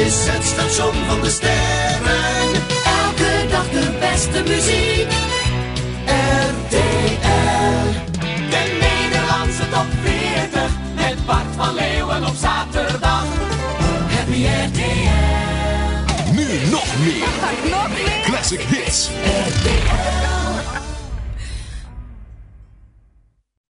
is het station van de sterren. Elke dag de beste muziek. RTL. De Nederlandse top 40 met Bart van Leeuwen op zaterdag. Happy RTL. Nu nog meer. Nog meer. Classic hits.